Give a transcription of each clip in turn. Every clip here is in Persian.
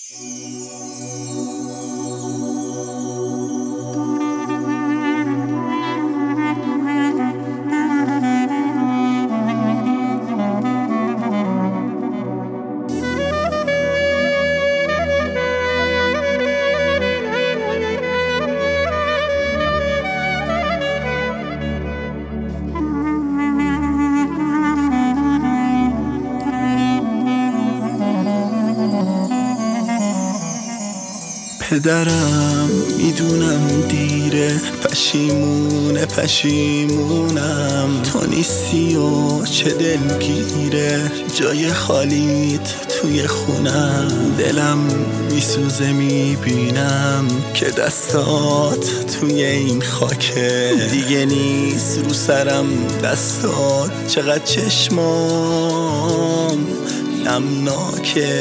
پدرم میدونم دیره، پشیمونم تو نیستی و چه دلگیره، جای خالیت توی خونم. دلم میسوزه میبینم که دستات توی این خاکه، دیگه نیست رو سرم دستات، چقدر چشمام نمناکه.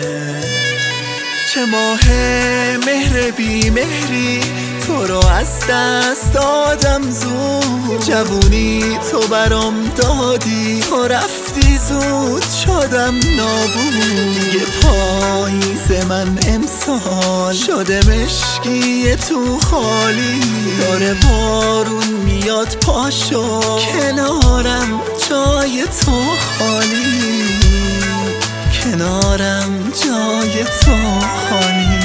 چه ماه مهر بی مهری تو رو از دست دادم زود، جوونی تو برام دادی، تو رفتی زود شدم نابود. دیگه پاییز من امسال شده مشکی تو خالی، داره بارون میاد پاشو کنارم جای تو خالی، کنارم جای تو خالی.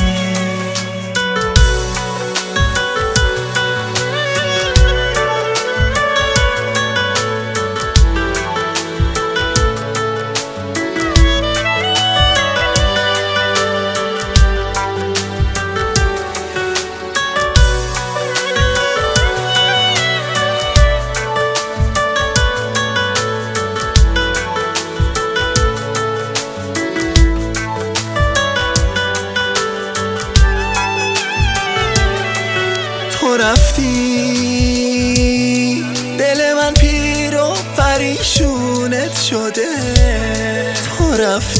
تو رفتی دل من پیر و پریشونت شده، تو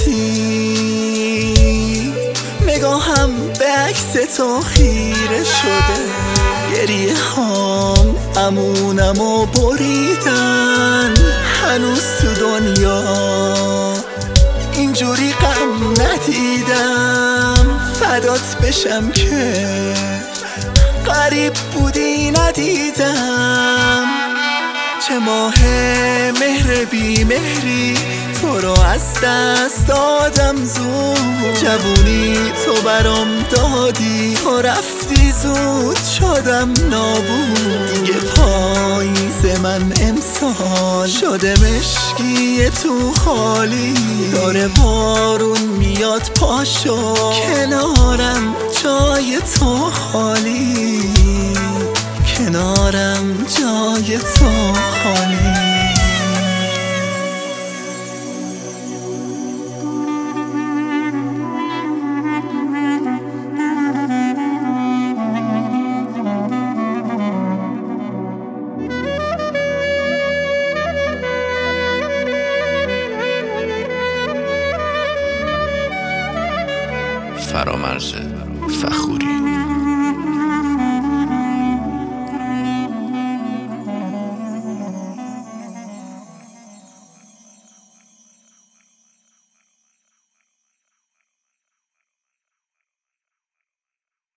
رفتی نگاهم به عکس تو خیره شده، گریه هام امونمو بریدن، هنوز تو دنیا اینجوری غم ندیدم. فدات بشم که غریب بودی ندیدم. چه ماه مهر بی مهری تو رو از دست دادم زود، جوونی تو برام دادی، تو رفتی زود شدم نابود. دیگه پاییز من امسال شده مشکی تو خالی، داره بارون میاد پاشو کنارم جای تو خالی، کنارم جای تو خالی. فرامرز